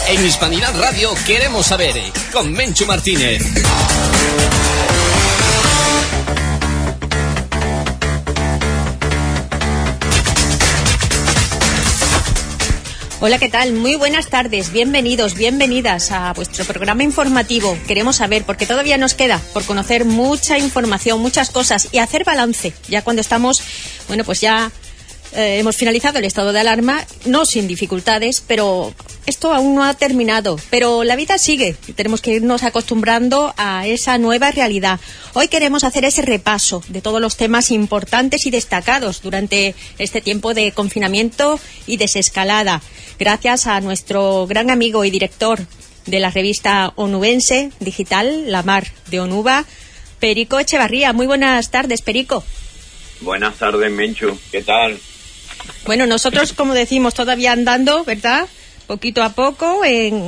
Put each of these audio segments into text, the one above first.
En Hispanidad Radio queremos saber, con Menchu Martínez. Hola, ¿qué tal? Muy buenas tardes, bienvenidos, bienvenidas a vuestro programa informativo. Queremos saber, porque todavía nos queda por conocer mucha información, muchas cosas y hacer balance, ya cuando estamos, bueno, pues ya hemos finalizado el estado de alarma, no sin dificultades, pero esto aún no ha terminado. Pero la vida sigue y tenemos que irnos acostumbrando a esa nueva realidad. Hoy queremos hacer ese repaso de todos los temas importantes y destacados durante este tiempo de confinamiento y desescalada. Gracias a nuestro gran amigo y director de la revista onubense digital, La Mar de Onuba, Perico Echevarría. Muy buenas tardes, Perico. Buenas tardes, Menchu. ¿Qué tal? Bueno, nosotros, como decimos, todavía andando, ¿verdad? Poquito a poco,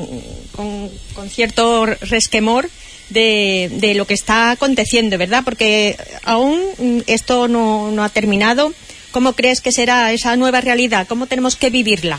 con cierto resquemor de lo que está aconteciendo, ¿verdad? Porque aún esto no ha terminado. ¿Cómo crees que será esa nueva realidad? ¿Cómo tenemos que vivirla?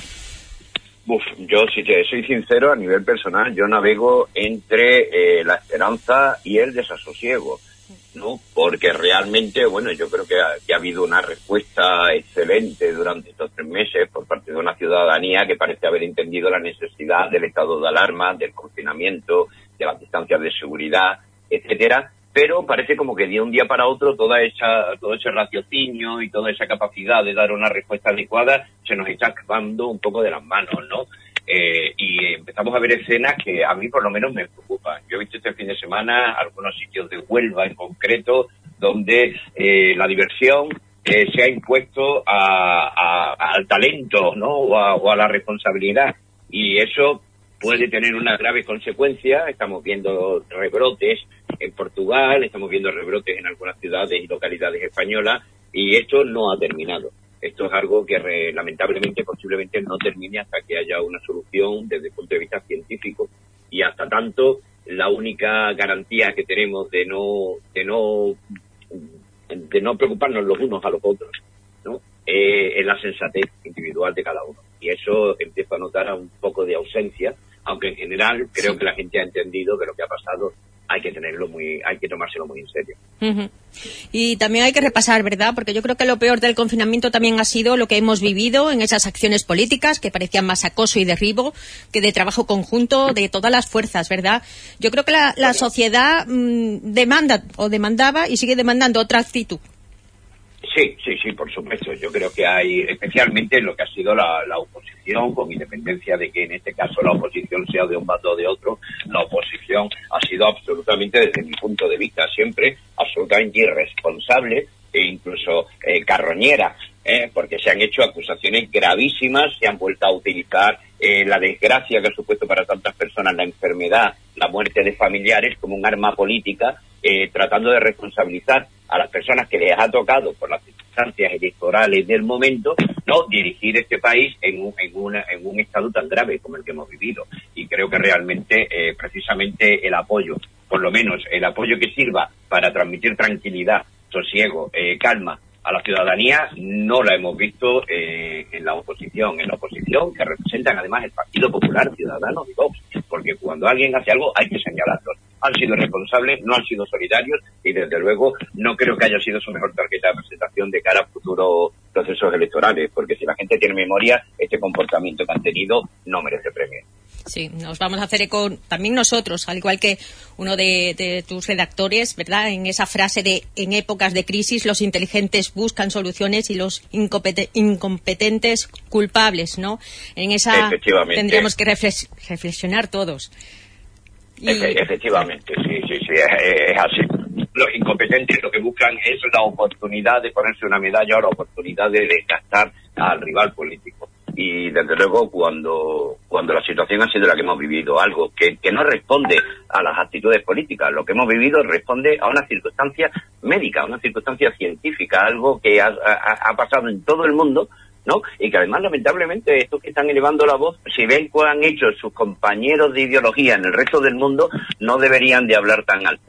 Yo, si te soy sincero, a nivel personal, yo navego entre la esperanza y el desasosiego, ¿no? Porque realmente, bueno, yo creo que ha habido una respuesta excelente durante estos 3 meses por parte de una ciudadanía que parece haber entendido la necesidad del estado de alarma, del confinamiento, de las distancias de seguridad, etcétera, pero parece como que de un día para otro todo ese raciocinio y toda esa capacidad de dar una respuesta adecuada se nos está escapando un poco de las manos, ¿no? Y empezamos a ver escenas que a mí por lo menos me preocupan. Yo he visto este fin de semana algunos sitios de Huelva en concreto donde la diversión se ha impuesto al talento, ¿no? O a la responsabilidad, y eso puede tener una grave consecuencia. Estamos viendo rebrotes en Portugal, estamos viendo rebrotes en algunas ciudades y localidades españolas, y esto no ha terminado. Esto es algo que lamentablemente posiblemente no termine hasta que haya una solución desde el punto de vista científico, y hasta tanto la única garantía que tenemos de no preocuparnos los unos a los otros, ¿no? Es la sensatez individual de cada uno, y eso empiezo a notar un poco de ausencia, aunque en general creo que la gente ha entendido que lo que ha pasado hay que tomárselo muy en serio. Uh-huh. Y también hay que repasar, ¿verdad? Porque yo creo que lo peor del confinamiento también ha sido lo que hemos vivido en esas acciones políticas que parecían más acoso y derribo que de trabajo conjunto de todas las fuerzas, ¿verdad? Yo creo que la sociedad demandaba y sigue demandando otra actitud. Sí, por supuesto. Yo creo que hay, especialmente en lo que ha sido la oposición, con independencia de que en este caso la oposición sea de un bando o de otro, la oposición ha sido absolutamente, desde mi punto de vista, siempre absolutamente irresponsable e incluso carroñera, porque se han hecho acusaciones gravísimas, se han vuelto a utilizar la desgracia que ha supuesto para tantas personas, la enfermedad, la muerte de familiares, como un arma política, tratando de responsabilizar a las personas que les ha tocado por las circunstancias electorales del momento, no dirigir este país en un estado tan grave como el que hemos vivido. Y creo que realmente precisamente el apoyo, por lo menos el apoyo que sirva para transmitir tranquilidad, sosiego, calma a la ciudadanía, no la hemos visto en la oposición, que representan además el Partido Popular Ciudadano y Vox, porque cuando alguien hace algo hay que señalarlo. Han sido responsables, no han sido solidarios, y desde luego no creo que haya sido su mejor tarjeta de presentación de cara a futuros procesos electorales, porque si la gente tiene memoria, este comportamiento que han tenido no merece premio. Sí, nos vamos a hacer eco también nosotros, al igual que uno de tus redactores, ¿verdad? En esa frase de: en épocas de crisis los inteligentes buscan soluciones y los incompetentes culpables, ¿no? En esa tendríamos que reflexionar todos. Efectivamente, sí, es así. Los incompetentes lo que buscan es la oportunidad de ponerse una medalla o la oportunidad de desgastar al rival político. Y desde luego cuando la situación ha sido la que hemos vivido, algo que no responde a las actitudes políticas, lo que hemos vivido responde a una circunstancia médica, a una circunstancia científica, algo que ha pasado en todo el mundo, ¿no? Y que además, lamentablemente, estos que están elevando la voz, si ven cuál han hecho sus compañeros de ideología en el resto del mundo, no deberían de hablar tan alto,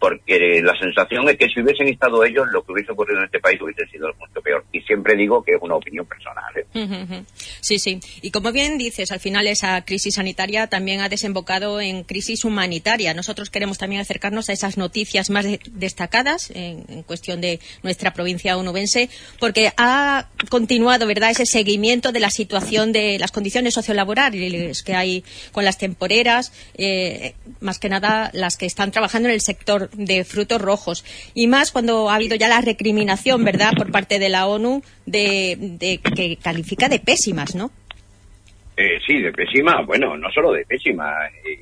porque la sensación es que si hubiesen estado ellos, lo que hubiese ocurrido en este país hubiese sido mucho peor. Y siempre digo que es una opinión personal, ¿eh? Sí, sí. Y como bien dices, al final esa crisis sanitaria también ha desembocado en crisis humanitaria. Nosotros queremos también acercarnos a esas noticias más destacadas en cuestión de nuestra provincia onubense, porque ha continuado, ¿verdad?, ese seguimiento de la situación de las condiciones sociolaborales que hay con las temporeras, más que nada las que están trabajando en el sector de frutos rojos, y más cuando ha habido ya la recriminación, ¿verdad?, por parte de la ONU de que califica de pésimas, ¿no? Sí, de pésima, bueno, no solo de pésima,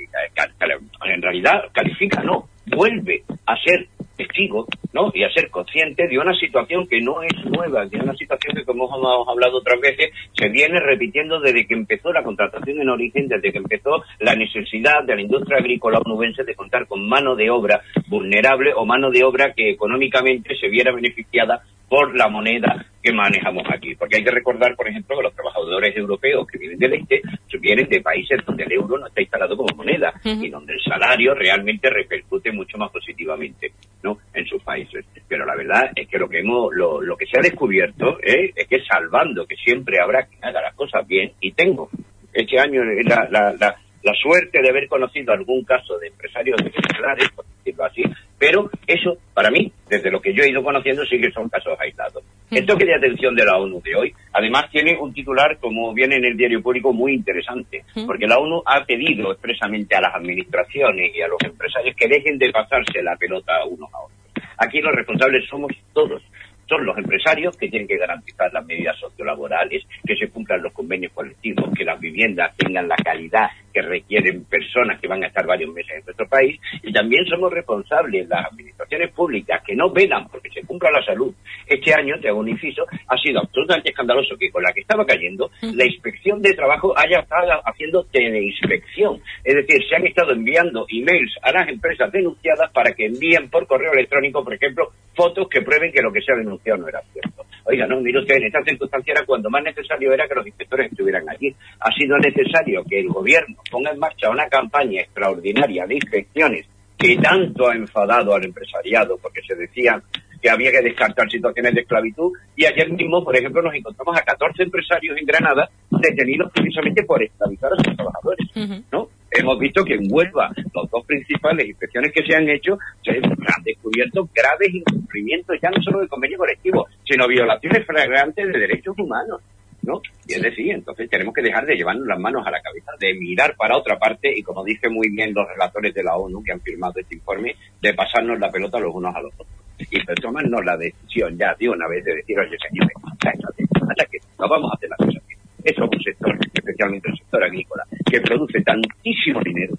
en realidad califica, no, vuelve a ser testigo, ¿no?, y a ser consciente de una situación que no es nueva, de una situación que, como hemos hablado otras veces, se viene repitiendo desde que empezó la contratación en origen, desde que empezó la necesidad de la industria agrícola onubense de contar con mano de obra vulnerable o mano de obra que económicamente se viera beneficiada por la moneda que manejamos aquí. Porque hay que recordar, por ejemplo, que los trabajadores europeos que vienen del este vienen de países donde el euro no está instalado como moneda y donde el salario realmente repercute mucho más positivamente, ¿no?, en sus países. Pero la verdad es que lo que se ha descubierto es que, salvando que siempre habrá quien haga las cosas bien, y tengo este año la suerte de haber conocido algún caso de empresarios ejemplares, por decirlo así, pero eso, para mí, desde lo que yo he ido conociendo, sí que son casos aislados. El toque de atención de la ONU de hoy, además, tiene un titular, como viene en el diario público, muy interesante, porque la ONU ha pedido expresamente a las administraciones y a los empresarios que dejen de pasarse la pelota unos a otros. Aquí los responsables somos todos. Son los empresarios que tienen que garantizar las medidas sociolaborales, que se cumplan los convenios colectivos, que las viviendas tengan la calidad que requieren personas que van a estar varios meses en nuestro país, y también somos responsables las administraciones públicas que no velan porque se cumpla la salud. Este año, te hago un inciso, ha sido absolutamente escandaloso que con la que estaba cayendo, la inspección de trabajo haya estado haciendo teleinspección. Es decir, se han estado enviando emails a las empresas denunciadas para que envíen por correo electrónico, por ejemplo, fotos que prueben que lo que se ha denunciado no era cierto. Oiga, no, mire usted, en esta circunstancia era cuando más necesario era que los inspectores estuvieran allí. Ha sido necesario que el gobierno ponga en marcha una campaña extraordinaria de inspecciones que tanto ha enfadado al empresariado, porque se decía que había que descartar situaciones de esclavitud, y ayer mismo, por ejemplo, nos encontramos a 14 empresarios en Granada detenidos precisamente por esclavizar a sus trabajadores, ¿no? Hemos visto que en Huelva, las dos principales inspecciones que se han hecho, se han descubierto graves incumplimientos, ya no solo de convenio colectivo, sino violaciones flagrantes de derechos humanos, ¿no? Y es decir, entonces tenemos que dejar de llevarnos las manos a la cabeza, de mirar para otra parte, y como dicen muy bien los relatores de la ONU que han firmado este informe, de pasarnos la pelota los unos a los otros. Y pues tomarnos la decisión ya de una vez de decir, oye, señores, que no vamos a hacer las cosas bien. Eso es un sector, especialmente el sector agrícola, que produce tantísimo dinero,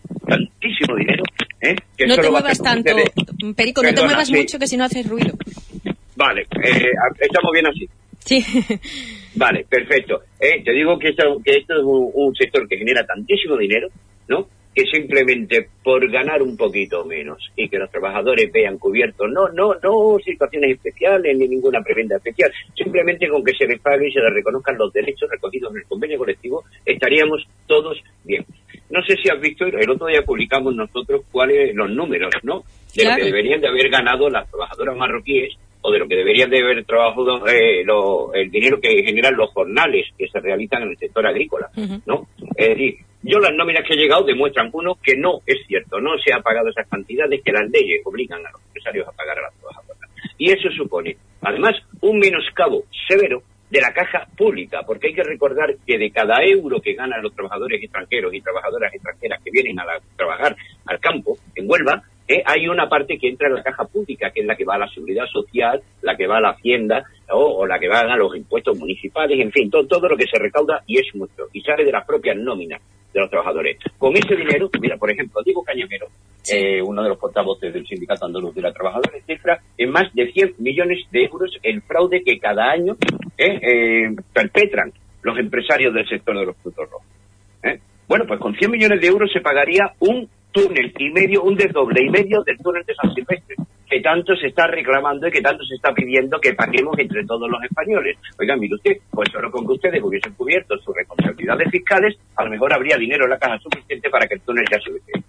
que no solo te va a muevas tanto, Perico, no te muevas mucho, que si no haces ruido. Vale, estamos bien así. Sí. Vale, perfecto. Te digo que esto es un sector que genera tantísimo dinero, ¿no?, que simplemente por ganar un poquito menos y que los trabajadores vean cubiertos, no situaciones especiales ni ninguna prebenda especial, simplemente con que se les pague y se les reconozcan los derechos recogidos en el convenio colectivo, estaríamos todos bien. No sé si has visto, el otro día publicamos nosotros cuáles los números, ¿no?, de lo que deberían de haber ganado las trabajadoras marroquíes, o de lo que deberían de haber trabajado el dinero que generan los jornales que se realizan en el sector agrícola, ¿no? Es decir, las nóminas que he llegado demuestran, uno, que no es cierto, no se ha pagado esas cantidades que las leyes obligan a los empresarios a pagar a las trabajadoras. Y eso supone, además, un menoscabo severo de la caja pública, porque hay que recordar que de cada euro que ganan los trabajadores extranjeros y trabajadoras extranjeras que vienen a trabajar al campo, en Huelva, hay una parte que entra en la caja pública, que es la que va a la seguridad social, la que va a la hacienda, o la que va a los impuestos municipales, en fin, todo lo que se recauda, y es mucho, y sale de las propias nóminas de los trabajadores. Con ese dinero, mira, por ejemplo, Diego Cañamero, uno de los portavoces del Sindicato Andaluz de la Trabajadora, cifra en más de 100 millones de euros el fraude que cada año perpetran los empresarios del sector de los frutos rojos. Bueno, pues con 100 millones de euros se pagaría un túnel y medio, un desdoble y medio del túnel de San Silvestre, que tanto se está reclamando y que tanto se está pidiendo que paguemos entre todos los españoles. Oigan, mire usted, pues solo con que ustedes hubiesen cubierto sus responsabilidades fiscales, a lo mejor habría dinero en la caja suficiente para que el túnel ya se hubiese hecho.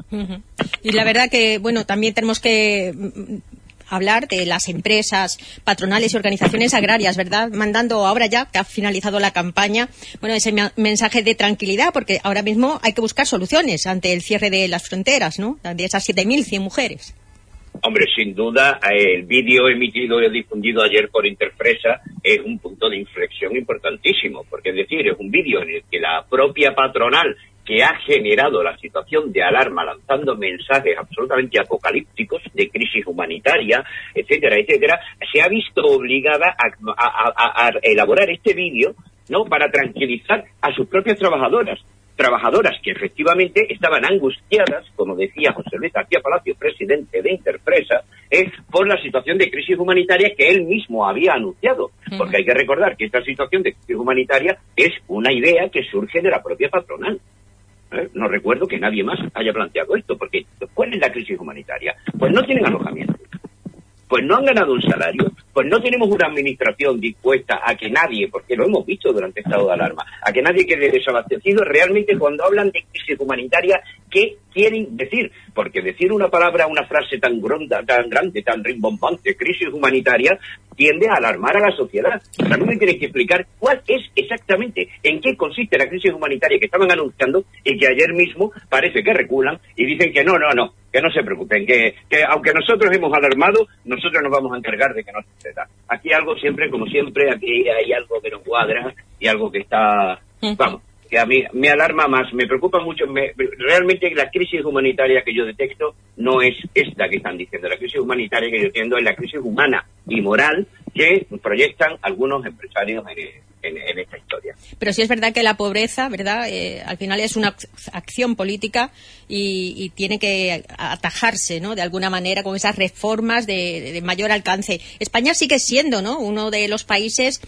Y la verdad que, bueno, también tenemos que hablar de las empresas patronales y organizaciones agrarias, ¿verdad? Mandando ahora ya que ha finalizado la campaña, bueno, ese mensaje de tranquilidad, porque ahora mismo hay que buscar soluciones ante el cierre de las fronteras, ¿no? De esas 7.100 mujeres. Hombre, sin duda, el vídeo emitido y difundido ayer por Interfresa es un punto de inflexión importantísimo, porque es decir, es un vídeo en el que la propia patronal, que ha generado la situación de alarma lanzando mensajes absolutamente apocalípticos de crisis humanitaria, etcétera, etcétera, se ha visto obligada a elaborar este vídeo, ¿no?, para tranquilizar a sus propias trabajadoras que efectivamente estaban angustiadas, como decía José Luis García Palacio, presidente de Interfresa, por la situación de crisis humanitaria que él mismo había anunciado. Porque hay que recordar que esta situación de crisis humanitaria es una idea que surge de la propia patronal. No recuerdo que nadie más haya planteado esto, porque ¿cuál es la crisis humanitaria? Pues no tienen alojamiento, pues no han ganado un salario, pues no tenemos una administración dispuesta a que nadie, porque lo hemos visto durante el estado de alarma, a que nadie quede desabastecido. Realmente cuando hablan de crisis humanitaria, ¿qué quieren decir? Porque decir una palabra, una frase tan grande, tan rimbombante, crisis humanitaria, tiende a alarmar a la sociedad. También me tienes que explicar cuál es exactamente, en qué consiste la crisis humanitaria que estaban anunciando y que ayer mismo parece que reculan y dicen que no, que no se preocupen, que aunque nosotros hemos alarmado, nosotros nos vamos a encargar de que no suceda. Aquí algo siempre, como siempre, aquí hay algo que no cuadra y algo que está, vamos, que a mí me alarma más, me preocupa mucho. Realmente la crisis humanitaria que yo detecto no es esta que están diciendo. La crisis humanitaria que yo entiendo es la crisis humana y moral que proyectan algunos empresarios en esta historia. Pero sí es verdad que la pobreza, ¿verdad?, al final es una acción política y tiene que atajarse, ¿no?, de alguna manera con esas reformas de mayor alcance. España sigue siendo, ¿no?, uno de los países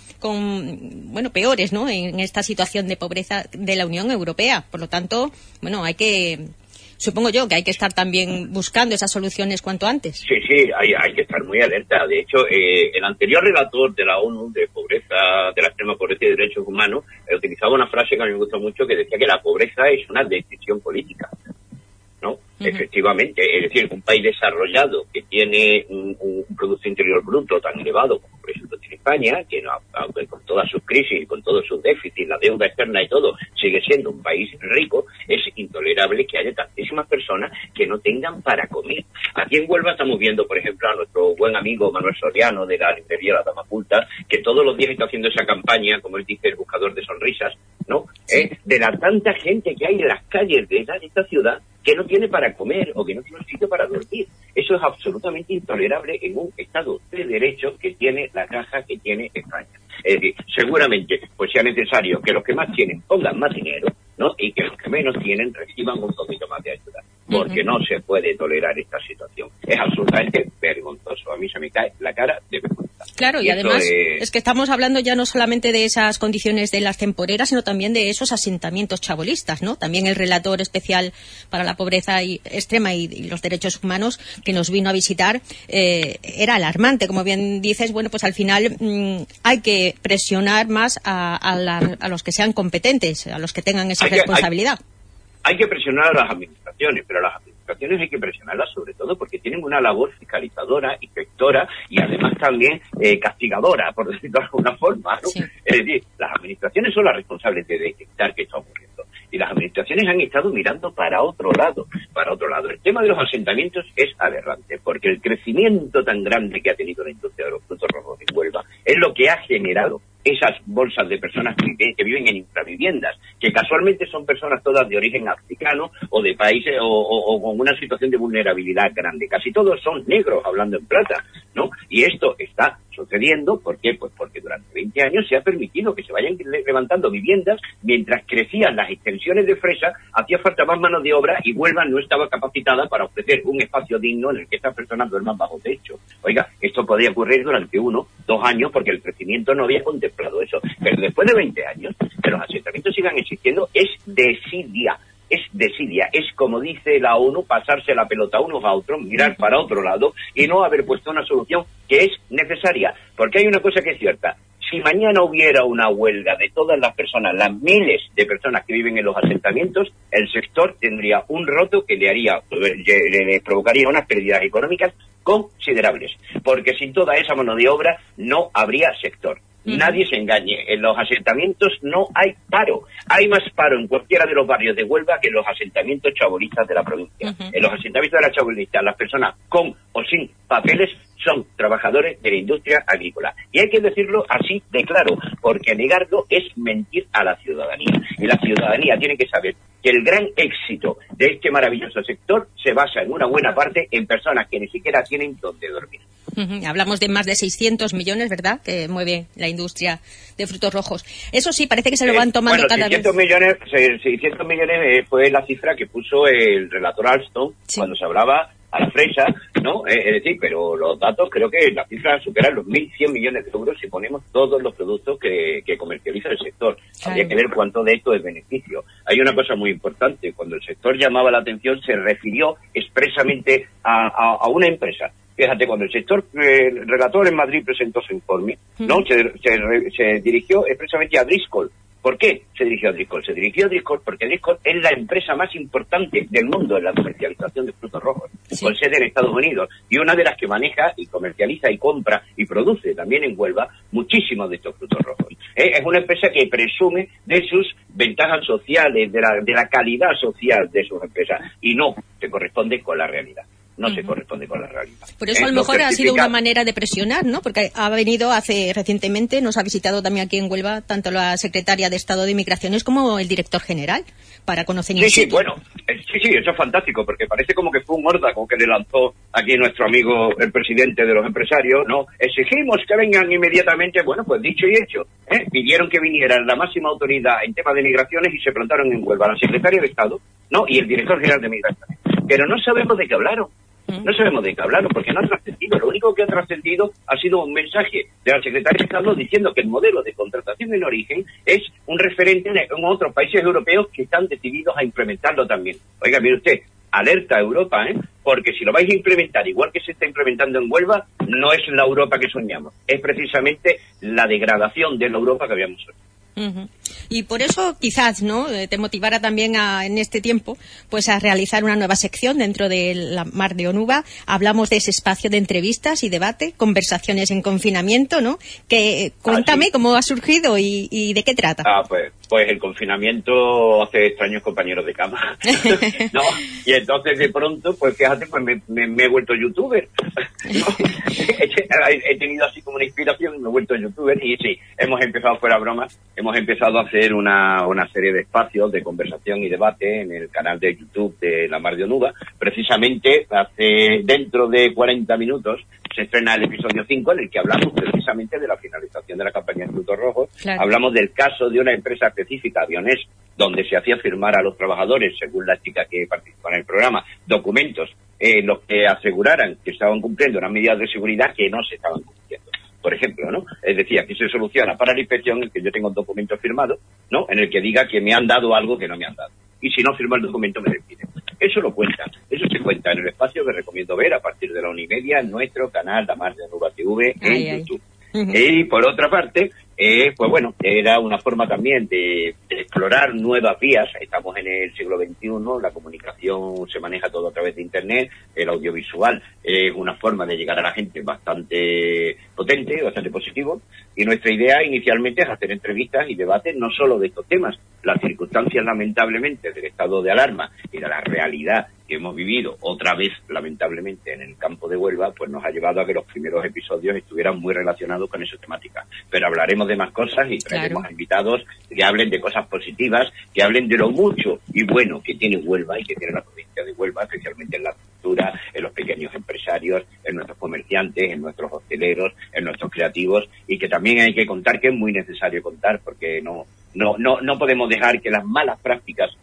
peores, ¿no?, en esta situación de pobreza de la Unión Europea. Por lo tanto, bueno, supongo yo que hay que estar también buscando esas soluciones cuanto antes. Sí, hay que estar muy alerta. De hecho, el anterior relator de la ONU de pobreza, de la extrema pobreza y derechos humanos, utilizaba una frase que a mí me gusta mucho, que decía que la pobreza es una decisión política, ¿no? Efectivamente, es decir, un país desarrollado que tiene un Producto Interior Bruto tan elevado como por ejemplo tiene España, que aunque con todas sus crisis y con todos sus déficits, la deuda externa y todo, sigue siendo un país rico, es intolerable que haya tantísimas personas que no tengan para comer. Aquí en Huelva estamos viendo, por ejemplo, a nuestro buen amigo Manuel Soriano de la librería La Dama Culta, que todos los días está haciendo esa campaña, como él dice, el buscador de sonrisas, ¿no? De la tanta gente que hay en las calles de esta ciudad que no tiene para comer o que no tiene un sitio para dormir. Eso es absolutamente intolerable en un Estado de Derecho que tiene la caja que tiene España. Es decir, seguramente pues sea necesario que los que más tienen pongan más dinero, ¿no?, y que los que menos tienen reciban un poquito más de ayuda, porque no se puede tolerar esta situación. Es absolutamente vergonzoso. A mí se me cae la cara de vergüenza. Claro, y además es que estamos hablando ya no solamente de esas condiciones de las temporeras, sino también de esos asentamientos chabolistas, ¿no? También el relator especial para la pobreza extrema y los derechos humanos que nos vino a visitar era alarmante. Como bien dices, bueno, pues al final hay que presionar más a los que sean competentes, a los que tengan esa responsabilidad. Hay que presionar a las administraciones, pero a las administraciones hay que presionarlas sobre todo porque tienen una labor fiscalizadora, inspectora y además también castigadora, por decirlo de alguna forma, ¿no? Sí. Es decir, las administraciones son las responsables de detectar qué está ocurriendo y las administraciones han estado mirando para otro lado. El tema de los asentamientos es aberrante porque el crecimiento tan grande que ha tenido la industria de los frutos rojos en Huelva es lo que ha generado esas bolsas de personas que viven en infraviviendas, que casualmente son personas todas de origen africano o de países o con una situación de vulnerabilidad grande. Casi todos son negros, hablando en plata, ¿no? Y esto está sucediendo, ¿por qué? Pues porque durante 20 años se ha permitido que se vayan levantando viviendas mientras crecían las extensiones de fresa, hacía falta más mano de obra y Huelva no estaba capacitada para ofrecer un espacio digno en el que estas personas duerman bajo techo. Oiga, esto podía ocurrir durante 1, 2 años porque el crecimiento no había contemplado eso. Pero después de 20 años, que los asentamientos sigan existiendo es desidia. Es, como dice la ONU, pasarse la pelota unos a otros, mirar para otro lado y no haber puesto una solución que es necesaria. Porque hay una cosa que es cierta. Si mañana hubiera una huelga de todas las personas, las miles de personas que viven en los asentamientos, el sector tendría un roto que le provocaría unas pérdidas económicas considerables, porque sin toda esa mano de obra no habría sector. Nadie se engañe, en los asentamientos no hay paro. Hay más paro en cualquiera de los barrios de Huelva que en los asentamientos chabolistas de la provincia. En los asentamientos de la chabolista, las personas con o sin papeles son trabajadores de la industria agrícola. Y hay que decirlo así de claro, porque negarlo es mentir a la ciudadanía. Y la ciudadanía tiene que saber que el gran éxito de este maravilloso sector se basa en una buena parte en personas que ni siquiera tienen donde dormir. Hablamos de más de 600 millones, ¿verdad?, que mueve la industria de frutos rojos. Eso sí, parece que se lo van tomando cada vez. 600 millones fue la cifra que puso el relator Alstom cuando se hablaba a la fresa, ¿no? Es decir, pero los datos creo que la cifra supera los 1.100 millones de euros si ponemos todos los productos que comercializa el sector. Habría que ver cuánto de esto es beneficio. Hay una cosa muy importante. Cuando el sector llamaba la atención, se refirió expresamente a una empresa. Fíjate, cuando el sector el relator en Madrid presentó su informe, ¿no? Se dirigió expresamente a Driscoll. ¿Por qué se dirigió a Driscoll? Se dirigió a Driscoll porque Driscoll es la empresa más importante del mundo en la comercialización de frutos rojos, con sede en Estados Unidos, y una de las que maneja y comercializa y compra y produce también en Huelva muchísimos de estos frutos rojos. Es una empresa que presume de sus ventajas sociales, de la calidad social de sus empresas, y no se corresponde con la realidad. No se corresponde con la realidad. Por eso a lo mejor ha sido una manera de presionar, ¿no? Porque ha venido recientemente, nos ha visitado también aquí en Huelva, tanto la secretaria de Estado de Migraciones como el director general, para conocer in situ. Sí, eso es fantástico, porque parece como que fue un órdago que le lanzó aquí nuestro amigo, el presidente de los empresarios, ¿no? Exigimos que vengan inmediatamente, bueno, pues dicho y hecho, pidieron que vinieran la máxima autoridad en temas de migraciones y se plantaron en Huelva, la secretaria de Estado, ¿no? Y el director general de Migraciones. Pero no sabemos de qué hablaron. No sabemos de qué hablaron porque no ha trascendido. Lo único que ha trascendido ha sido un mensaje de la Secretaría de Estado diciendo que el modelo de contratación en origen es un referente en otros países europeos que están decididos a implementarlo también. Oiga, mire usted, alerta a Europa, porque si lo vais a implementar igual que se está implementando en Huelva, no es la Europa que soñamos. Es precisamente la degradación de la Europa que habíamos soñado. Y por eso quizás, ¿no?, te motivara también en este tiempo pues a realizar una nueva sección dentro de la Mar de Onuba. Hablamos de ese espacio de entrevistas y debate, conversaciones en confinamiento, ¿no? Que cuéntame cómo ha surgido y de qué trata. Pues el confinamiento hace extraños compañeros de cama, ¿no? Y entonces de pronto, pues fíjate, pues me he vuelto youtuber, ¿no? He tenido así como una inspiración y me he vuelto youtuber y sí, hemos empezado, fuera broma, hemos empezado a hacer una serie de espacios de conversación y debate en el canal de YouTube de La Mar de Onuba. Precisamente dentro de 40 minutos se estrena el episodio 5 en el que hablamos precisamente de la finalización de la campaña de frutos rojos. Claro. Hablamos del caso de una empresa específica, Bionés, donde se hacía firmar a los trabajadores, según la chica que participó en el programa, documentos los que aseguraran que estaban cumpliendo unas medidas de seguridad que no se estaban cumpliendo. Por ejemplo, ¿no? Es decir, aquí se soluciona para la inspección el que yo tengo un documento firmado, ¿no?, en el que diga que me han dado algo que no me han dado. Y si no firmo el documento me despiden. Eso se cuenta en el espacio que recomiendo ver a partir de la 1:30 en nuestro canal La Mar de Onuba TV en YouTube. Y por otra parte, pues bueno, era una forma también de explorar nuevas vías. Estamos en el siglo XXI, la comunicación se maneja todo a través de Internet, el audiovisual es una forma de llegar a la gente bastante potente, bastante positivo, y nuestra idea inicialmente es hacer entrevistas y debates no solo de estos temas. Las circunstancias, lamentablemente, del estado de alarma y de la realidad que hemos vivido otra vez, lamentablemente, en el campo de Huelva, pues nos ha llevado a que los primeros episodios estuvieran muy relacionados con esa temática. Pero hablaremos de más cosas y traeremos a invitados que hablen de cosas positivas, que hablen de lo mucho y bueno que tiene Huelva y que tiene la provincia de Huelva, especialmente en la cultura, en los pequeños empresarios, en nuestros comerciantes, en nuestros hosteleros, en nuestros creativos, y que también hay que contar, que es muy necesario contar, porque no podemos dejar que las malas prácticas,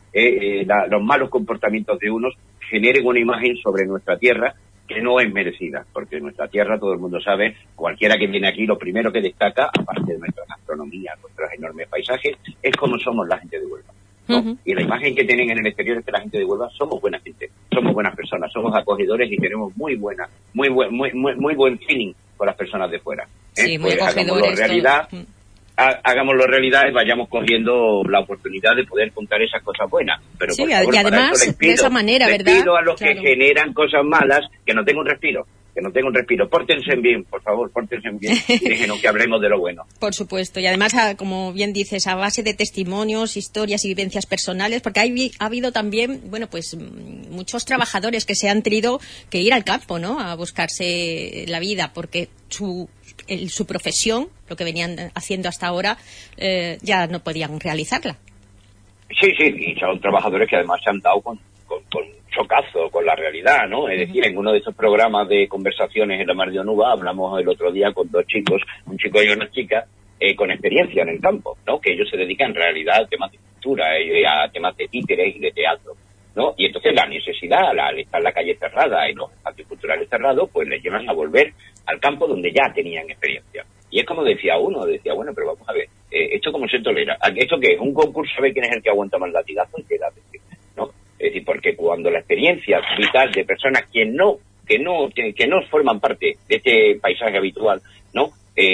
los malos comportamientos de unos generen una imagen sobre nuestra tierra que no es merecida, porque nuestra tierra, todo el mundo sabe, cualquiera que viene aquí, lo primero que destaca, aparte de nuestra gastronomía, nuestros enormes paisajes, es cómo somos la gente de Huelva, ¿no? Y la imagen que tienen en el exterior es que la gente de Huelva somos buena gente, somos buenas personas, somos acogedores y tenemos muy buen feeling con las personas de fuera. Sí, muy pues acogedores. Realidad, hagámoslo realidad y vayamos cogiendo la oportunidad de poder contar esas cosas buenas. Pero sí, por favor, y además de esa manera, ¿verdad? Les pido a los claro. que generan cosas malas que no tengan un respiro. Pórtense bien, por favor, pórtense bien y déjenos que hablemos de lo bueno. Por supuesto, y además, como bien dices, a base de testimonios, historias y vivencias personales, porque ha habido también, bueno, pues muchos trabajadores que se han tenido que ir al campo, ¿no?, a buscarse la vida, porque su profesión, lo que venían haciendo hasta ahora, ya no podían realizarla. Sí, y son trabajadores que además se han dado con chocazo con la realidad, ¿no? Es decir, en uno de esos programas de conversaciones en la Mar de Onuba hablamos el otro día con dos chicos, un chico y una chica, con experiencia en el campo, ¿no? Que ellos se dedican en realidad a temas de cultura, a temas de títeres y de teatro, ¿no? Y entonces la necesidad, al estar la calle cerrada y los espacios culturales cerrados, pues les llevan a volver al campo donde ya tenían experiencia. Y es como decía uno, bueno, pero vamos a ver, ¿esto cómo se tolera? ¿Esto qué es? ¿Un concurso a ver quién es el que aguanta más latigazo? ¿No? Es decir, porque cuando la experiencia vital de personas que no forman parte de este paisaje habitual, ¿no?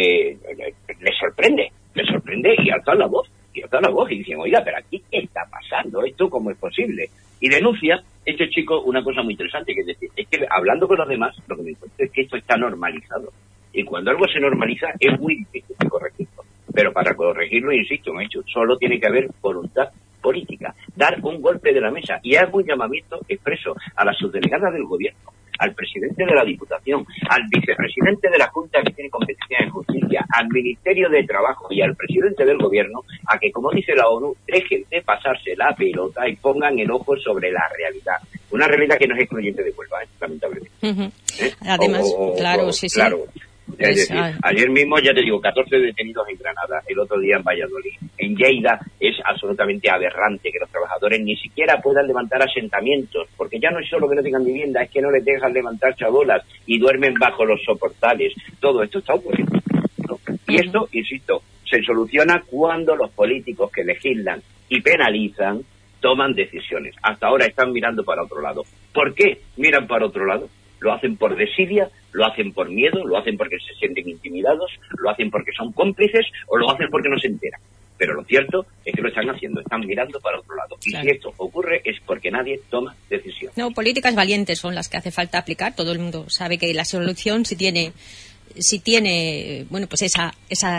Les sorprende y alzan la voz y dicen, oiga, pero aquí ¿qué está pasando? ¿Esto cómo es posible? Y denuncia este chico una cosa muy interesante, que es decir, es que hablando con los demás, lo que me encuentro es que esto está normalizado. Y cuando algo se normaliza es muy difícil de corregirlo. Pero para corregirlo, insisto, solo tiene que haber voluntad política, dar un golpe de la mesa. Y hago un llamamiento expreso a la subdelegada del gobierno, al presidente de la Diputación, al vicepresidente de la Junta que tiene competencia en justicia, al Ministerio de Trabajo y al presidente del gobierno, a que, como dice la ONU, dejen de pasarse la pelota y pongan el ojo sobre la realidad. Una realidad que no es excluyente de Huelva, lamentablemente. Uh-huh. Además, claro. Es decir, ayer mismo, ya te digo, 14 detenidos en Granada, el otro día en Valladolid. En Lleida es absolutamente aberrante que los trabajadores ni siquiera puedan levantar asentamientos, porque ya no es solo que no tengan vivienda, es que no les dejan levantar chabolas y duermen bajo los soportales. Todo esto está ocurriendo, ¿no? Y esto, insisto, se soluciona cuando los políticos que legislan y penalizan toman decisiones. Hasta ahora están mirando para otro lado. ¿Por qué miran para otro lado? Lo hacen por desidia, lo hacen por miedo, lo hacen porque se sienten intimidados, lo hacen porque son cómplices o lo hacen porque no se enteran. Pero lo cierto es que lo están haciendo, están mirando para otro lado. Y claro, si esto ocurre es porque nadie toma decisión. No, políticas valientes son las que hace falta aplicar. Todo el mundo sabe que la solución si tiene bueno, pues esa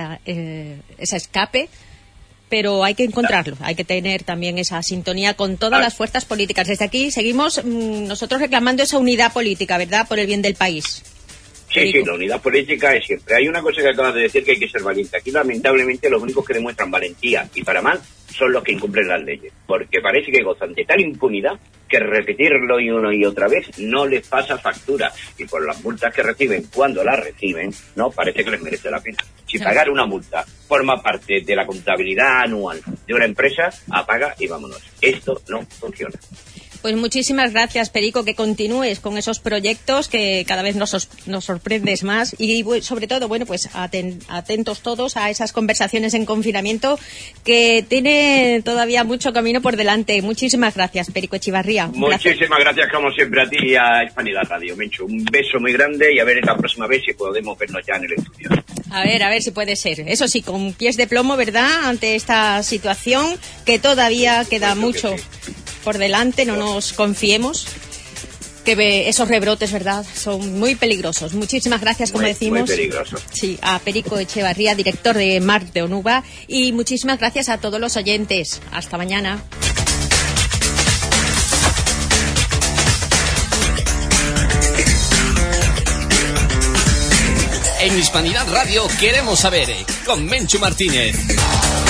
escape, pero hay que encontrarlo, hay que tener también esa sintonía con todas las fuerzas políticas. Desde aquí seguimos nosotros reclamando esa unidad política, ¿verdad?, por el bien del país. Sí, la unidad política es siempre. Hay una cosa que acabas de decir, que hay que ser valiente. Aquí, lamentablemente, los únicos que demuestran valentía, y para mal, son los que incumplen las leyes. Porque parece que gozan de tal impunidad que repetirlo y una y otra vez no les pasa factura. Y por las multas que reciben, cuando las reciben, no parece que les merece la pena. Si pagar una multa forma parte de la contabilidad anual de una empresa, apaga y vámonos. Esto no funciona. Pues muchísimas gracias, Perico, que continúes con esos proyectos, que cada vez nos sorprendes más y sobre todo, bueno, pues atentos todos a esas conversaciones en confinamiento, que tiene todavía mucho camino por delante. Muchísimas gracias, Perico Echevarría. Muchísimas gracias, como siempre, a ti y a Hispanidad Radio, Menchu. Un beso muy grande y a ver la próxima vez si podemos vernos ya en el estudio. A ver si puede ser. Eso sí, con pies de plomo, ¿verdad?, ante esta situación, que todavía queda mucho por delante. No nos confiemos, que esos rebrotes, ¿verdad?, son muy peligrosos. Muchísimas gracias, como decimos. Muy peligroso. Sí, a Perico Echevarría, director de Mar de Onuba, y muchísimas gracias a todos los oyentes. Hasta mañana. En Hispanidad Radio queremos saber, con Menchu Martínez.